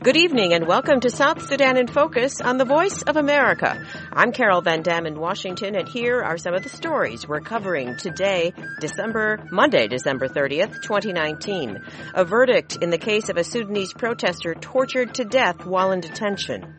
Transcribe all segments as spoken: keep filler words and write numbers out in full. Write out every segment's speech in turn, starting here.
Good evening and welcome to South Sudan in Focus on the Voice of America. I'm Carol Van Dam in Washington, and here are some of the stories we're covering today, December, Monday, December thirtieth, twenty nineteen. A verdict in the case of a Sudanese protester tortured to death while in detention.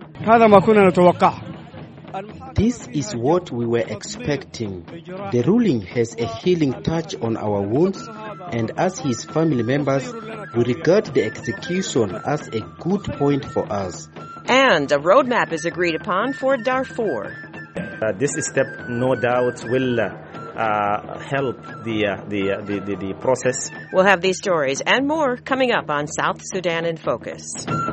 This is what we were expecting. The ruling has a healing touch on our wounds, and as his family members, we regard the execution as a good point for us. And a roadmap is agreed upon for Darfur. Uh, this step, no doubt, will uh, uh, help the, uh, the, uh, the, the, the process. We'll have these stories and more coming up on South Sudan in Focus.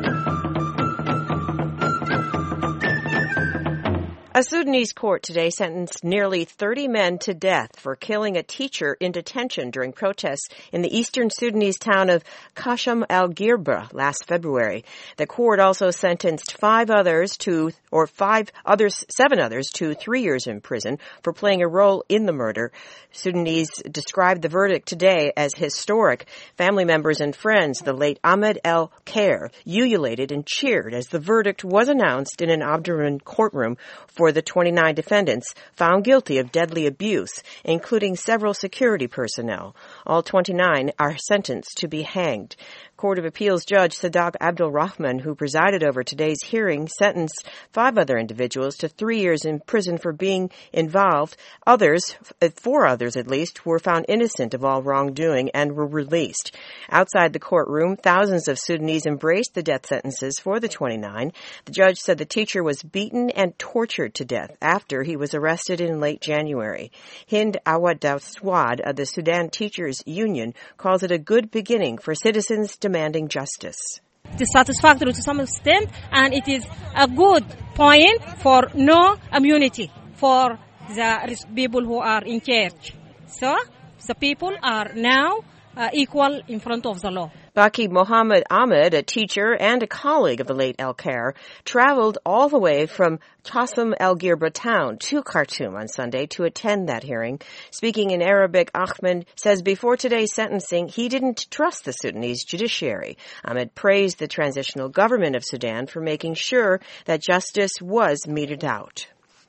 A Sudanese court today sentenced nearly thirty men to death for killing a teacher in detention during protests in the eastern Sudanese town of Qashm al-Ghirba last February. The court also sentenced five others to, or five others, seven others to three years in prison for playing a role in the murder. Sudanese described the verdict today as historic. Family members and friends, the late Ahmed al-Khair, ululated and cheered as the verdict was announced in an Omdurman courtroom for the twenty-nine defendants found guilty of deadly abuse, including several security personnel. All twenty-nine are sentenced to be hanged. Court of Appeals Judge Sadak Abdul Rahman, who presided over today's hearing, sentenced five other individuals to three years in prison for being involved. Others, four others at least, were found innocent of all wrongdoing and were released. Outside the courtroom, thousands of Sudanese embraced the death sentences for the twenty-nine. The judge said the teacher was beaten and tortured to death after he was arrested in late January. Hind Awad Swad of the Sudan Teachers Union calls it a good beginning for citizens demanding justice. It is satisfactory to some extent, and it is a good point for no immunity for the people who are in charge. So the people are now uh, equal in front of the law. Baki Mohammed Ahmed, a teacher and a colleague of the late al-Khair, traveled all the way from Qashm al-Ghirba town to Khartoum on Sunday to attend that hearing. Speaking in Arabic, Ahmed says before today's sentencing, he didn't trust the Sudanese judiciary. Ahmed praised the transitional government of Sudan for making sure that justice was meted out.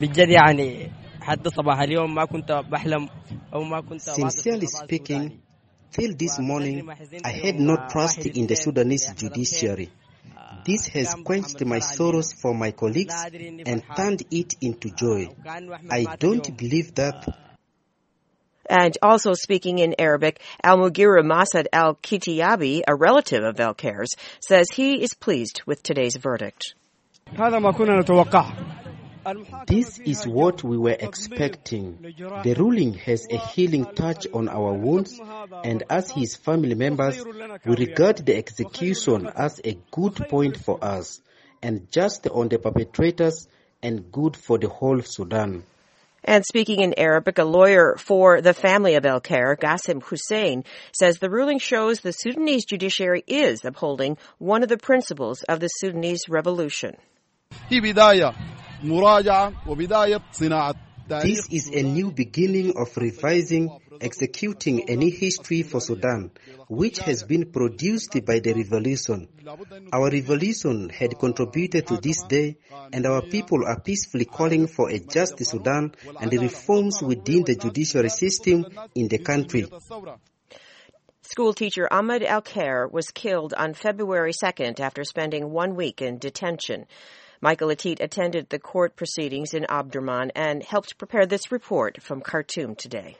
Sincerely speaking, till this morning, I had no trust in the Sudanese judiciary. This has quenched my sorrows for my colleagues and turned it into joy. I don't believe that. And also speaking in Arabic, Al-Mughira Masad al-Kitiyabi, a relative of al-Khair's, says he is pleased with today's verdict. This is what we were expecting. The ruling has a healing touch on our wounds, and as his family members, we regard the execution as a good point for us, and just on the perpetrators, and good for the whole Sudan. And speaking in Arabic, a lawyer for the family of al-Khair, Qasim Hussein, says the ruling shows the Sudanese judiciary is upholding one of the principles of the Sudanese revolution. This is a new beginning of revising, executing a new history for Sudan, which has been produced by the revolution. Our revolution had contributed to this day, and our people are peacefully calling for a just Sudan and the reforms within the judiciary system in the country. School teacher Ahmed al-Khair was killed on February second after spending one week in detention. Michael Atit attended the court proceedings in Omdurman and helped prepare this report from Khartoum today.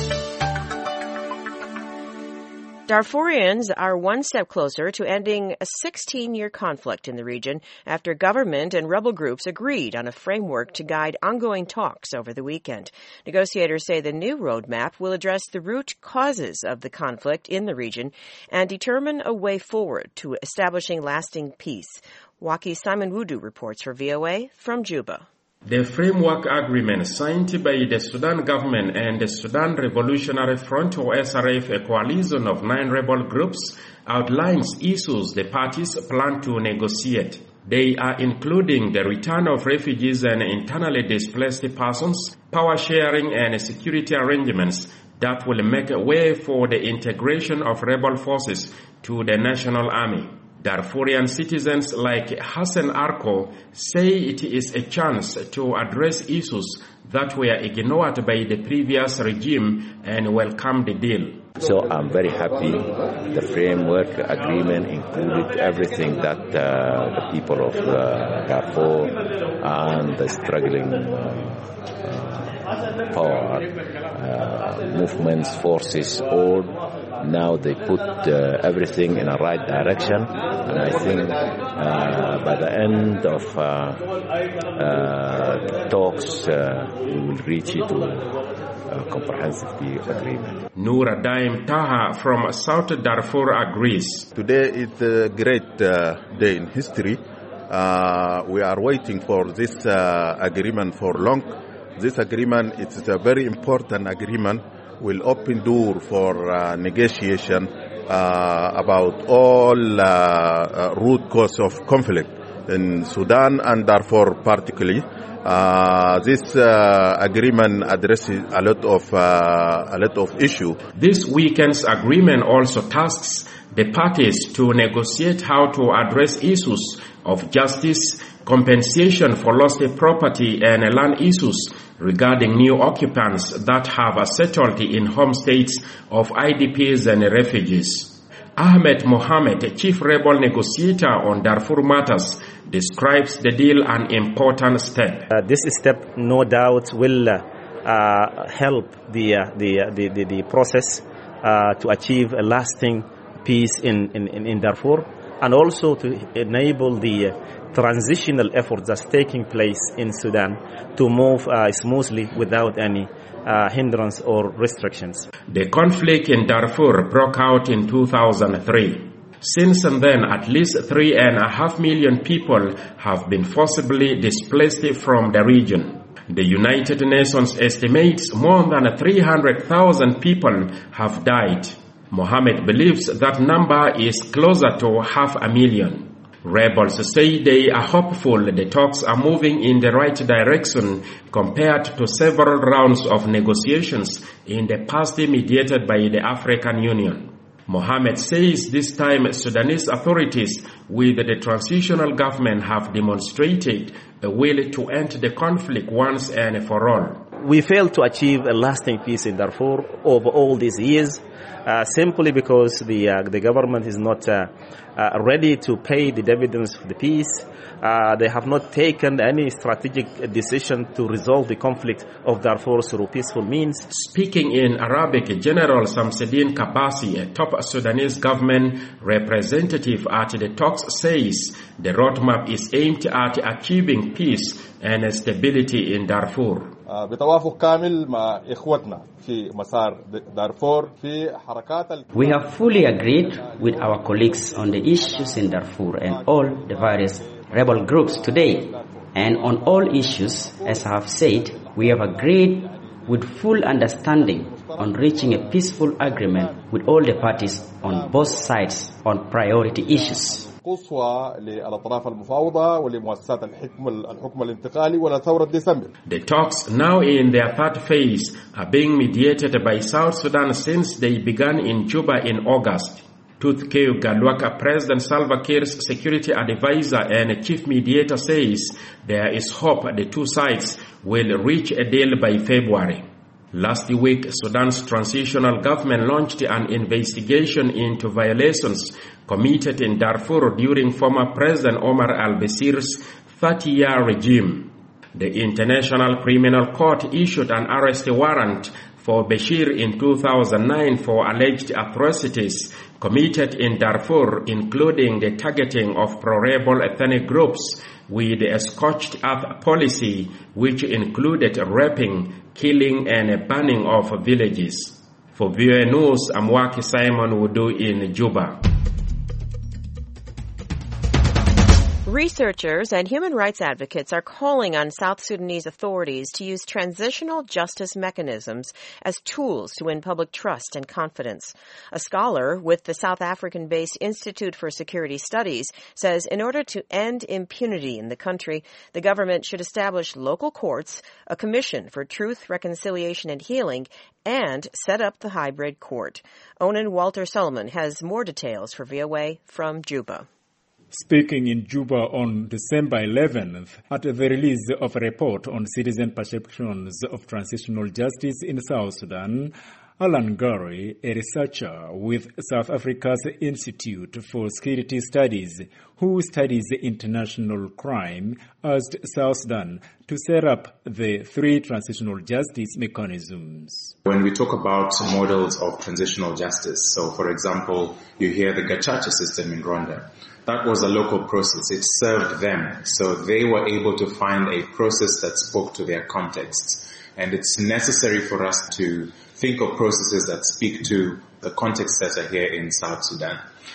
Darfurians are one step closer to ending a sixteen-year conflict in the region after government and rebel groups agreed on a framework to guide ongoing talks over the weekend. Negotiators say the new roadmap will address the root causes of the conflict in the region and determine a way forward to establishing lasting peace. Waki Simon Wudu reports for V O A from Juba. The framework agreement signed by the Sudan government and the Sudan Revolutionary Front, or S R F, a coalition of nine rebel groups, outlines issues the parties plan to negotiate. They are including the return of refugees and internally displaced persons, power sharing and security arrangements that will make a way for the integration of rebel forces to the national army. Darfurian citizens like Hassan Arko say it is a chance to address issues that were ignored by the previous regime and welcome the deal. So I'm very happy. The framework agreement included everything that uh, the people of uh, Darfur and the struggling uh, power uh, movements, forces, all now they put uh, everything in a right direction, and I think uh, by the end of uh, uh, talks uh, we will reach it to a comprehensive agreement. Noor Daim Taha from South Darfur agrees. Today is a great uh, day in history. Uh, we are waiting for this uh, agreement for long. This agreement is a very important agreement. Will open door for uh, negotiation uh, about all uh, uh, root cause of conflict in Sudan and Darfur particularly. Uh, this uh, agreement addresses a lot of uh, a lot of issue. This weekend's agreement also tasks the parties to negotiate how to address issues of justice, compensation for lost property, and land issues regarding new occupants that have settled in home states of I D Ps and refugees. Ahmed Mohamed, chief rebel negotiator on Darfur matters, describes the deal an important step. Uh, this step, no doubt, will uh, uh, help the, uh, the, uh, the, the, the process uh, to achieve a lasting peace in, in, in Darfur, and also to enable the uh, transitional effort that's taking place in Sudan to move uh, smoothly without any uh, hindrance or restrictions. The conflict in Darfur broke out in two thousand three. Since then, at least three and a half million people have been forcibly displaced from the region. The United Nations estimates more than three hundred thousand people have died. Mohammed believes that number is closer to half a million. Rebels say they are hopeful the talks are moving in the right direction compared to several rounds of negotiations in the past mediated by the African Union. Mohammed says this time Sudanese authorities with the transitional government have demonstrated a will to end the conflict once and for all. We failed to achieve a lasting peace in Darfur over all these years, uh, simply because the uh, the government is not uh, uh, ready to pay the dividends for the peace. Uh, they have not taken any strategic decision to resolve the conflict of Darfur through peaceful means. Speaking in Arabic, General Samseddine Kabasi, a top Sudanese government representative at the talks, says the roadmap is aimed at achieving peace and stability in Darfur. بتوافق كامل مع إخوتنا في مسار دارفور في حركات. We have fully agreed with our colleagues on the issues in Darfur and all the various rebel groups today. And on all issues, as I have said, we have agreed with full understanding on reaching a peaceful agreement with all the parties on both sides on priority issues. قصوى للأطراف المفاوضة ولمؤسسات الحكم الحكم الانتقالي ولثورة ديسمبر. The talks, now in their third phase, are being mediated by South Sudan since they began in Juba in August. Tutkeu Galwaka, President Salva Kiir's security advisor and chief mediator, says there is hope the two sides will reach a deal by February. Last week, Sudan's transitional government launched an investigation into violations committed in Darfur during former President Omar al-Bashir's thirty-year regime. The International Criminal Court issued an arrest warrant for Bashir in two thousand nine for alleged atrocities committed in Darfur, including the targeting of pro-rebel ethnic groups with a scorched earth policy which included raping, killing and burning of villages. For V O A News, I'm Waki Simon Wudu in Juba. Researchers and human rights advocates are calling on South Sudanese authorities to use transitional justice mechanisms as tools to win public trust and confidence. A scholar with the South African-based Institute for Security Studies says in order to end impunity in the country, the government should establish local courts, a commission for truth, reconciliation, and healing, and set up the hybrid court. Onan Walter Solomon has more details for V O A from Juba. Speaking in Juba on December eleventh at the release of a report on citizen perceptions of transitional justice in South Sudan, Alan Gurry, a researcher with South Africa's Institute for Security Studies, who studies international crime, asked South Sudan to set up the three transitional justice mechanisms. When we talk about models of transitional justice, so for example, you hear the Gacaca system in Rwanda. That was a local process. It served them. So they were able to find a process that spoke to their context. And it's necessary for us to think of processes that speak to the context that are here in South Sudan.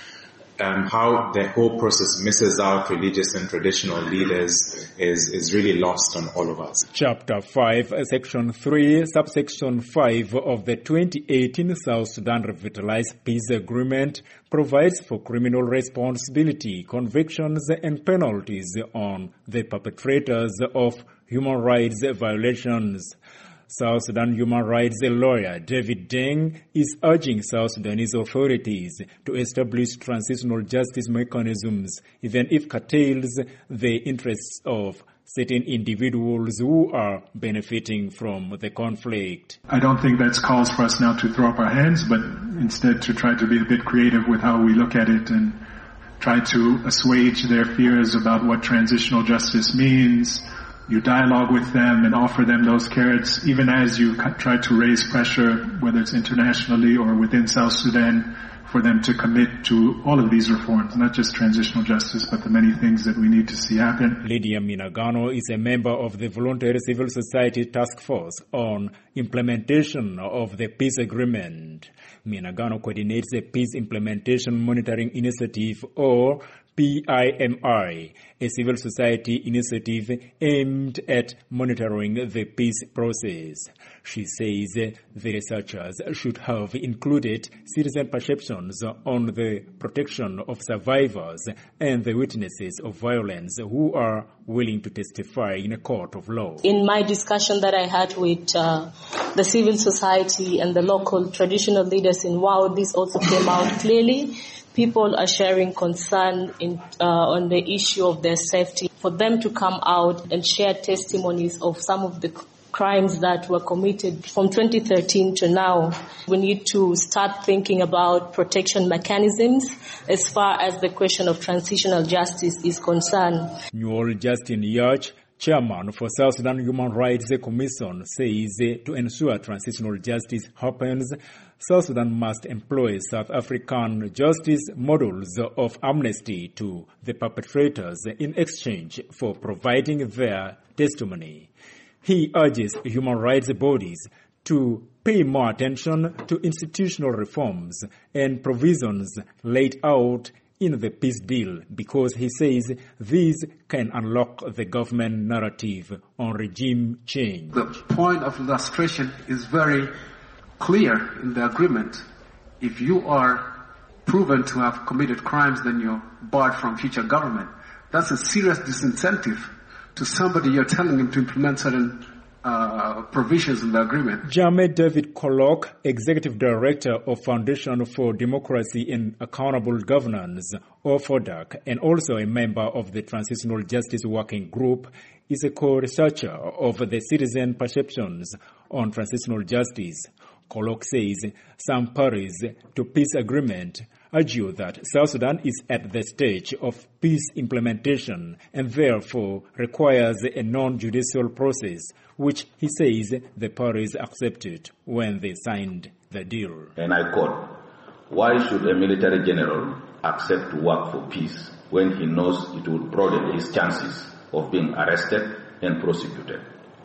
Um, how the whole process misses out religious and traditional leaders is, is really lost on all of us. Chapter five, Section three, Subsection five of the twenty eighteen South Sudan Revitalized Peace Agreement provides for criminal responsibility, convictions and penalties on the perpetrators of human rights violations. South Sudan human rights lawyer David Deng is urging South Sudanese authorities to establish transitional justice mechanisms, even if curtails the interests of certain individuals who are benefiting from the conflict. I don't think that's cause for us now to throw up our hands, but instead to try to be a bit creative with how we look at it and try to assuage their fears about what transitional justice means. You dialogue with them and offer them those carrots, even as you try to raise pressure, whether it's internationally or within South Sudan, for them to commit to all of these reforms, not just transitional justice, but the many things that we need to see happen. Lydia Minagano is a member of the Voluntary Civil Society Task Force on implementation of the peace agreement. Minagano coordinates the Peace Implementation Monitoring Initiative, or P I M I, a civil society initiative aimed at monitoring the peace process. She says the researchers should have included citizen perceptions on the protection of survivors and the witnesses of violence who are willing to testify in a court of law. In my discussion that I had with uh, the civil society and the local traditional leaders in Wau, this also came out clearly. People are sharing concern in, uh, on the issue of their safety. For them to come out and share testimonies of some of the crimes that were committed from twenty thirteen to now, we need to start thinking about protection mechanisms as far as the question of transitional justice is concerned. Newell Justin Yach, chairman for South Sudan Human Rights Commission, says to ensure transitional justice happens, South Sudan must employ South African justice models of amnesty to the perpetrators in exchange for providing their testimony. He urges human rights bodies to pay more attention to institutional reforms and provisions laid out in the peace deal, because he says these can unlock the government narrative on regime change. The point of illustration is very clear in the agreement. If you are proven to have committed crimes, then you're barred from future government. That's a serious disincentive to somebody you're telling him to implement certain uh, provisions in the agreement. Jamet David Kolok, Executive Director of Foundation for Democracy and Accountable Governance, or FODAC, and also a member of the Transitional Justice Working Group, is a co-researcher of the citizen perceptions on transitional justice. Kolok says some parties to peace agreement argue that South Sudan is at the stage of peace implementation and therefore requires a non-judicial process, which he says the parties accepted when they signed the deal. And I quote, "Why should a military general accept to work for peace when he knows it would broaden his chances of being arrested and prosecuted?"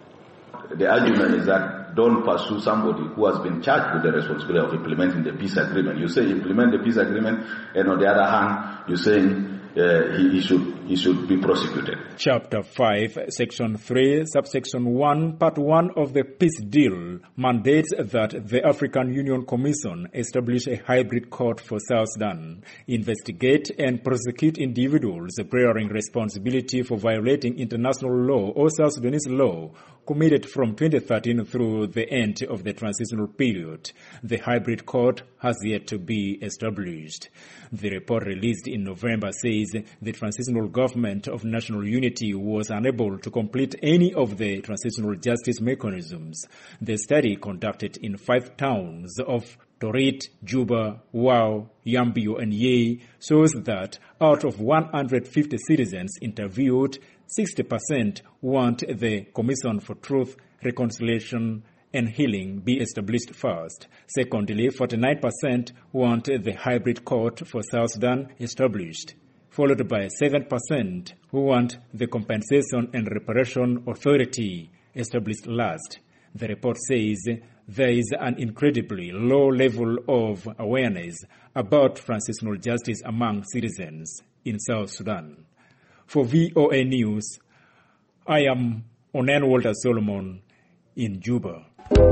The argument is that don't pursue somebody who has been charged with the responsibility of implementing the peace agreement. You say implement the peace agreement, and on the other hand, you're saying uh, he, he should he should be prosecuted. Chapter five, Section three, Subsection one, Part one of the Peace Deal mandates that the African Union Commission establish a hybrid court for South Sudan, investigate and prosecute individuals bearing responsibility for violating international law or South Sudanese law committed from twenty thirteen through the end of the transitional period. The hybrid court has yet to be established. The report released in November says the transitional government of national unity was unable to complete any of the transitional justice mechanisms. The study, conducted in five towns of Torit, Juba, Wau, Yambio, and Yei, shows that out of one hundred fifty citizens interviewed, sixty percent want the Commission for Truth, Reconciliation, and Healing be established first. Secondly, forty-nine percent want the hybrid court for South Sudan established, followed by seven percent who want the Compensation and Reparation Authority established last. The report says there is an incredibly low level of awareness about transitional justice among citizens in South Sudan. For V O A News, I am Onen Walter Solomon in Juba.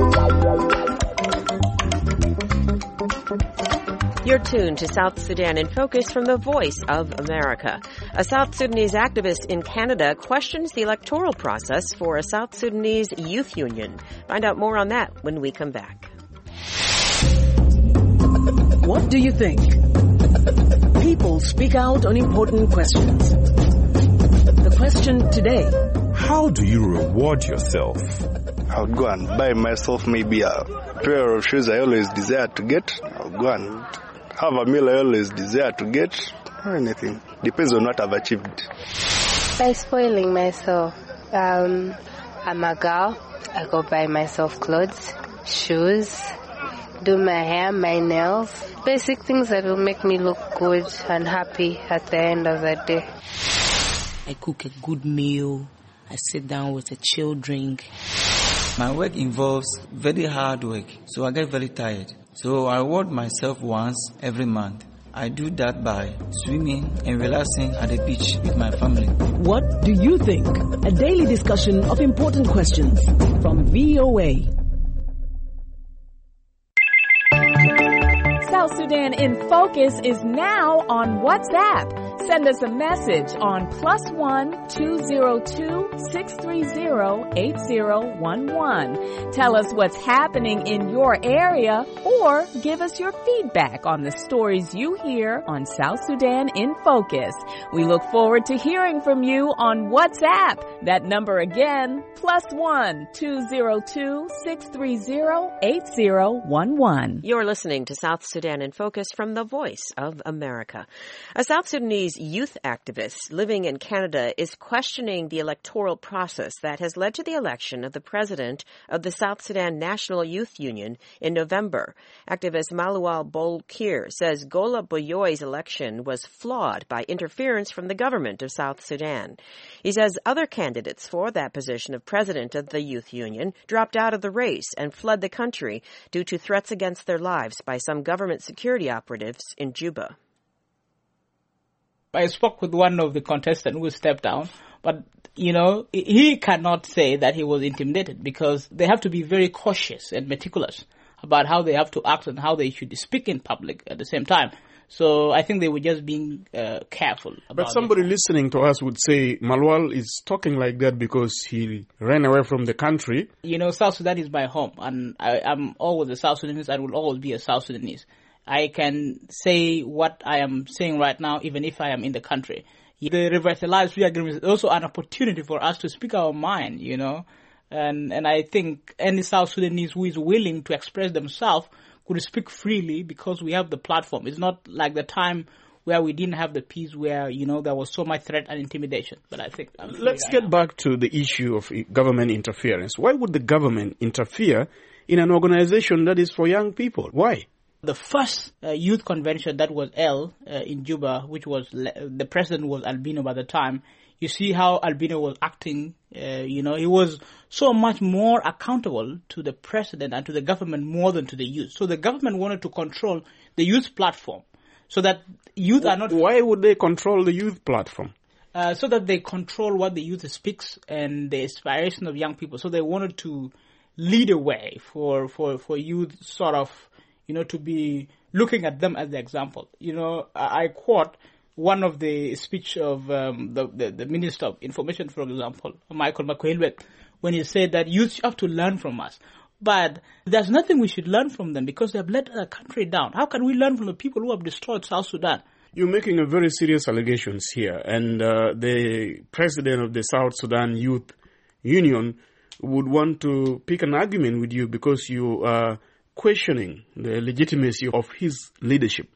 You're tuned to South Sudan in Focus from the Voice of America. A South Sudanese activist in Canada questions the electoral process for a South Sudanese youth union. Find out more on that when we come back. What do you think? People speak out on important questions. The question today: how do you reward yourself? I'll go and buy myself maybe a pair of shoes I always desire to get. I'll go and have a meal I always desire to get. Or anything. Depends on what I've achieved. By spoiling myself. Um, I'm a girl. I go buy myself clothes, shoes, do my hair, my nails. Basic things that will make me look good and happy at the end of the day. I cook a good meal. I sit down with a chill drink. My work involves very hard work, so I get very tired. So I reward myself once every month. I do that by swimming and relaxing at the beach with my family. What do you think? A daily discussion of important questions from V O A. South Sudan in Focus is now on WhatsApp. Send us a message on plus one two zero two six three zero eight zero one one. Tell us what's happening in your area or give us your feedback on the stories you hear on South Sudan in Focus. We look forward to hearing from you on WhatsApp. That number again, plus one two zero two six three zero eight zero one one. You're listening to South Sudan in Focus from the Voice of America. A South Sudanese youth activist living in Canada is questioning the electoral process that has led to the election of the president of the South Sudan National Youth Union in November. Activist Malual Bolkir says Gola Boyoi's election was flawed by interference from the government of South Sudan. He says other candidates for that position of president of the youth union dropped out of the race and fled the country due to threats against their lives by some government security operatives in Juba. I spoke with one of the contestants who stepped down, but, you know, he cannot say that he was intimidated because they have to be very cautious and meticulous about how they have to act and how they should speak in public at the same time. So I think they were just being uh, careful about But somebody it. listening to us would say Malwal is talking like that because he ran away from the country. You know, South Sudan is my home, and I, I'm always a South Sudanese. I will always be a South Sudanese. I can say what I am saying right now, even if I am in the country. The revitalized free agreement is also an opportunity for us to speak our mind, you know. And and I think any South Sudanese who is willing to express themselves could speak freely because we have the platform. It's not like the time where we didn't have the peace, where, you know, there was so much threat and intimidation. But I think I'm Let's get now. back to the issue of government interference. Why would the government interfere in an organization that is for young people? Why? The first uh, youth convention that was held uh, in Juba, which was le- the president was Albino by the time. You see how Albino was acting. Uh, you know, he was so much more accountable to the president and to the government more than to the youth. So the government wanted to control the youth platform so that youth are not. Why would they control the youth platform? uh, so that they control what the youth speaks and the aspiration of young people. So they wanted to lead a way for, for, for youth sort of, you know, to be looking at them as the example. You know, I, I quote one of the speech of um, the, the, the Minister of Information, for example, Michael Makuelwe, when he said that youth have to learn from us. But there's nothing we should learn from them because they have let our country down. How can we learn from the people who have destroyed South Sudan? You're making a very serious allegations here, and uh, the president of the South Sudan Youth Union would want to pick an argument with you because you are questioning the legitimacy of his leadership.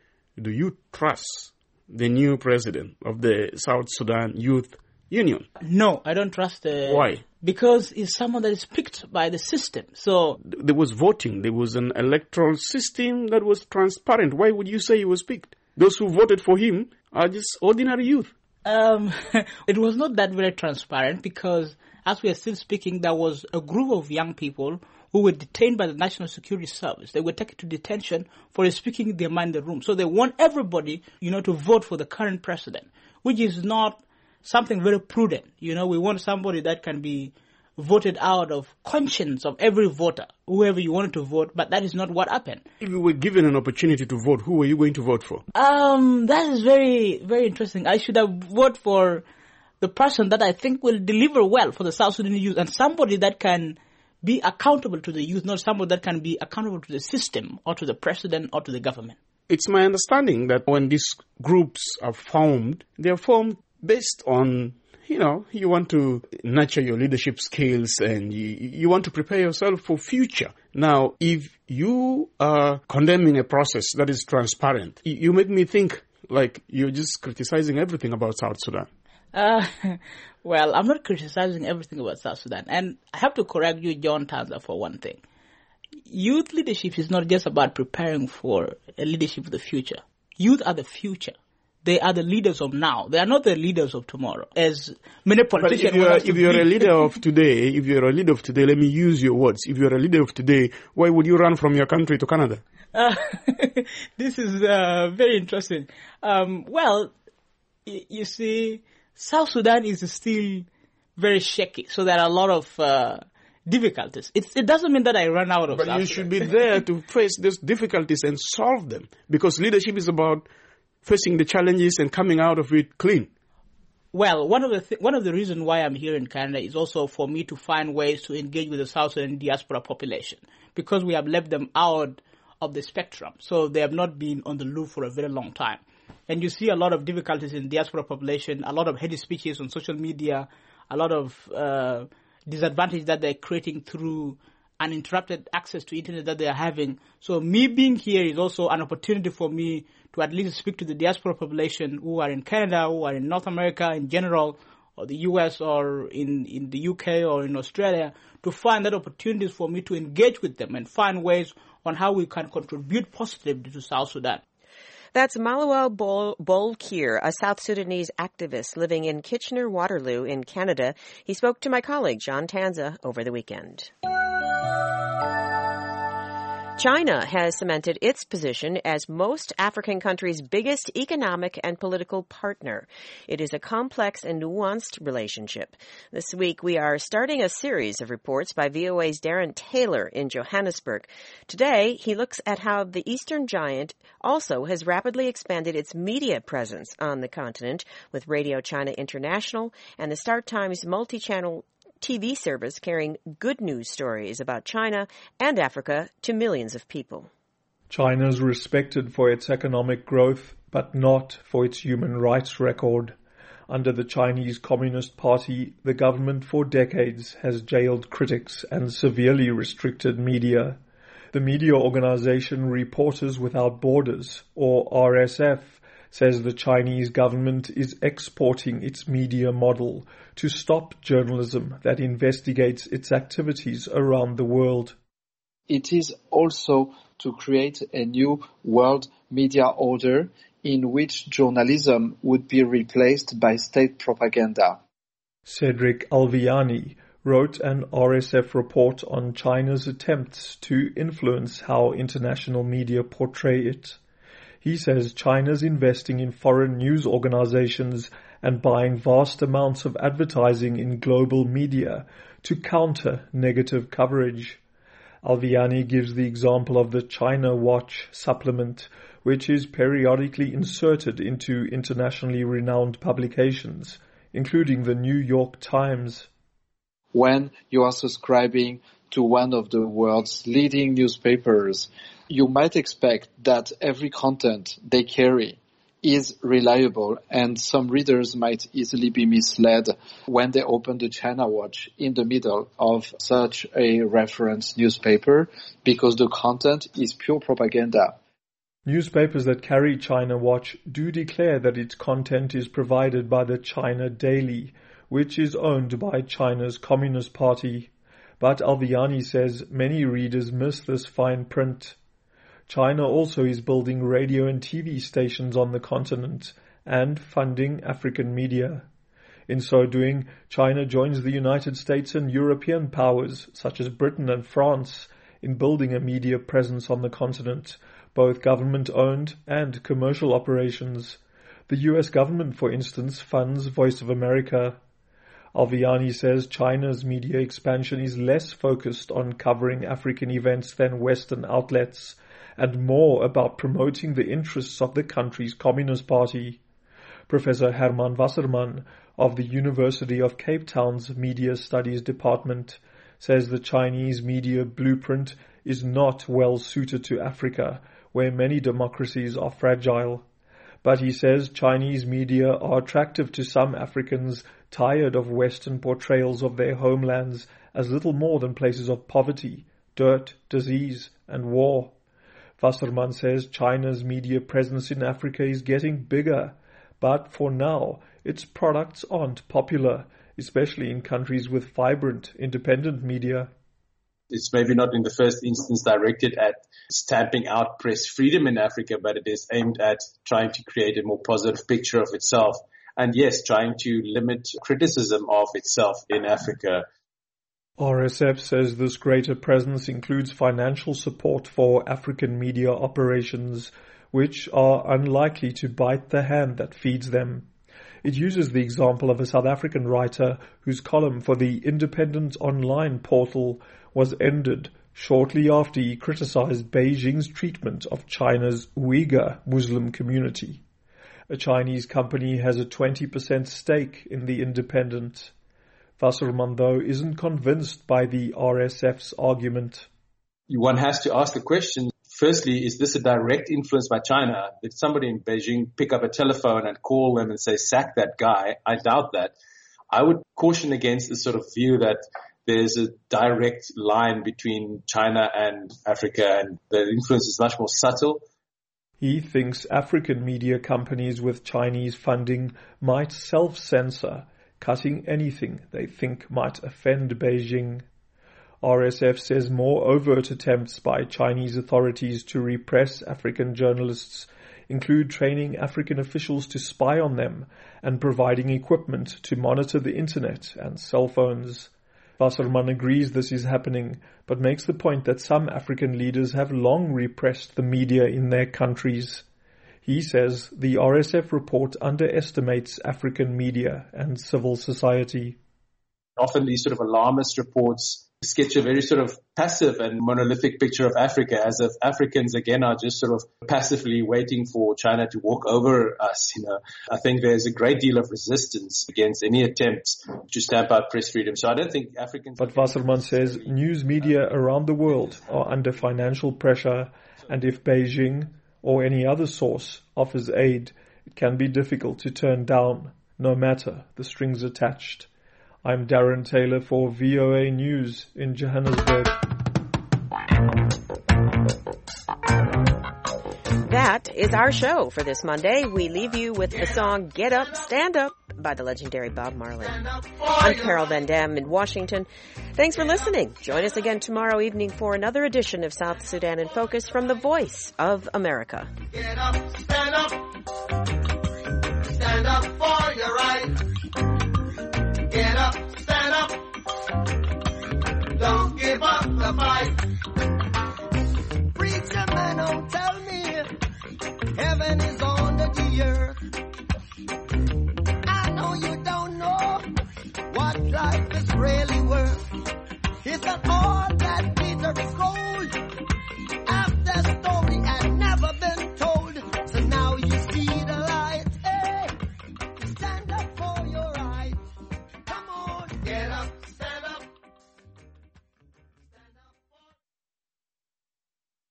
Do you trust the new president of the South Sudan Youth Union? No, I don't trust. Uh, Why? Because he's someone that is picked by the system. So there was voting. There was an electoral system that was transparent. Why would you say he was picked? Those who voted for him are just ordinary youth. Um, it was not that very transparent because, as we are still speaking, there was a group of young people who were detained by the National Security Service. They were taken to detention for speaking their mind in the room. So they want everybody, you know, to vote for the current president, which is not something very prudent. You know, we want somebody that can be voted out of conscience of every voter, whoever you wanted to vote, but that is not what happened. If you were given an opportunity to vote, who were you going to vote for? Um, that is very, very interesting. I should have voted for the person that I think will deliver well for the South Sudanese youth and somebody that can be accountable to the youth, not somebody that can be accountable to the system or to the president or to the government. It's my understanding that when these groups are formed, they are formed based on, you know, you want to nurture your leadership skills and you, you want to prepare yourself for future. Now, if you are condemning a process that is transparent, you, you make me think like you're just criticizing everything about South Sudan. Uh, well, I'm not criticizing everything about South Sudan. And I have to correct you, John Tanza, for one thing. Youth leadership is not just about preparing for a leadership of the future. Youth are the future. They are the leaders of now. They are not the leaders of tomorrow. As many politicians... But if you're, if you're a leader of today, if you're a leader of today, let me use your words. If you're a leader of today, why would you run from your country to Canada? Uh, this is uh, very interesting. Um, well, y- you see, South Sudan is still very shaky. So there are a lot of uh, difficulties. It's, it doesn't mean that I run out of But South you Sudan. should be there to face these difficulties and solve them. Because leadership is about facing the challenges and coming out of it clean. Well, one of the th- one of the reasons why I'm here in Canada is also for me to find ways to engage with the South Sudan diaspora population because we have left them out of the spectrum. So they have not been on the loop for a very long time. And you see a lot of difficulties in diaspora population, a lot of hate speeches on social media, a lot of uh, disadvantage that they're creating through uninterrupted access to internet that they are having. So me being here is also an opportunity for me to at least speak to the diaspora population who are in Canada, who are in North America in general, or the U S or in, in the U K or in Australia, to find that opportunities for me to engage with them and find ways on how we can contribute positively to South Sudan. That's Maluel Bol- Bolkir, a South Sudanese activist living in Kitchener-Waterloo in Canada. He spoke to my colleague, John Tanza, over the weekend. China has cemented its position as most African countries' biggest economic and political partner. It is a complex and nuanced relationship. This week, we are starting a series of reports by V O A's Darren Taylor in Johannesburg. Today, he looks at how the Eastern Giant also has rapidly expanded its media presence on the continent with Radio China International and the Star Times multi-channel T V service carrying good news stories about China and Africa to millions of people. China is respected for its economic growth, but not for its human rights record. Under the Chinese Communist Party, the government for decades has jailed critics and severely restricted media. The media organization Reporters Without Borders, or R S F, says the Chinese government is exporting its media model to stop journalism that investigates its activities around the world. It is also to create a new world media order in which journalism would be replaced by state propaganda. Cedric Alviani wrote an R S F report on China's attempts to influence how international media portray it. He says China's investing in foreign news organizations and buying vast amounts of advertising in global media to counter negative coverage. Alviani gives the example of the China Watch supplement, which is periodically inserted into internationally renowned publications, including the New York Times. When you are subscribing to one of the world's leading newspapers, you might expect that every content they carry is reliable, and some readers might easily be misled when they open the China Watch in the middle of such a reference newspaper, because the content is pure propaganda. Newspapers that carry China Watch do declare that its content is provided by the China Daily, which is owned by China's Communist Party. But Alviani says many readers miss this fine print. China also is building radio and T V stations on the continent and funding African media. In so doing, China joins the United States and European powers, such as Britain and France, in building a media presence on the continent, both government-owned and commercial operations. The U S government, for instance, funds Voice of America. Alviani says China's media expansion is less focused on covering African events than Western outlets, and more about promoting the interests of the country's Communist Party. Professor Herman Wasserman of the University of Cape Town's Media Studies Department says the Chinese media blueprint is not well suited to Africa, where many democracies are fragile. But he says Chinese media are attractive to some Africans tired of Western portrayals of their homelands as little more than places of poverty, dirt, disease, and war. Wasserman says China's media presence in Africa is getting bigger, but for now, its products aren't popular, especially in countries with vibrant, independent media. It's maybe not in the first instance directed at stamping out press freedom in Africa, but it is aimed at trying to create a more positive picture of itself. And yes, trying to limit criticism of itself in Africa. R S F says this greater presence includes financial support for African media operations, which are unlikely to bite the hand that feeds them. It uses the example of a South African writer whose column for the independent online portal was ended shortly after he criticized Beijing's treatment of China's Uyghur Muslim community. A Chinese company has a twenty percent stake in the Independent. Wasserman, though, isn't convinced by the R S F's argument. One has to ask the question, firstly, is this a direct influence by China? Did somebody in Beijing pick up a telephone and call them and say, sack that guy? I doubt that. I would caution against this sort of view that there's a direct line between China and Africa, and the influence is much more subtle. He thinks African media companies with Chinese funding might self-censor, cutting anything they think might offend Beijing. R S F says more overt attempts by Chinese authorities to repress African journalists include training African officials to spy on them and providing equipment to monitor the internet and cell phones. Wasserman agrees this is happening, but makes the point that some African leaders have long repressed the media in their countries. He says the R S F report underestimates African media and civil society. Often these sort of alarmist reports sketch a very sort of passive and monolithic picture of Africa, as if Africans, again, are just sort of passively waiting for China to walk over us. You know, I think there's a great deal of resistance against any attempts to stamp out press freedom. So I don't think Africans... But Wasserman says news media around the world are under financial pressure, and if Beijing or any other source offers aid, it can be difficult to turn down, no matter the strings attached. I'm Darren Taylor for V O A News in Johannesburg. That is our show for this Monday. We leave you with the song Get Up, Stand Up by the legendary Bob Marley. I'm Carol Van Dam in Washington. Thanks for listening. Join us again tomorrow evening for another edition of South Sudan in Focus from the Voice of America. Get up, stand up. Stand up for your right. Get up, stand up. Don't give up the fight. Preacher man, don't tell me heaven is under the earth. I really work. It's an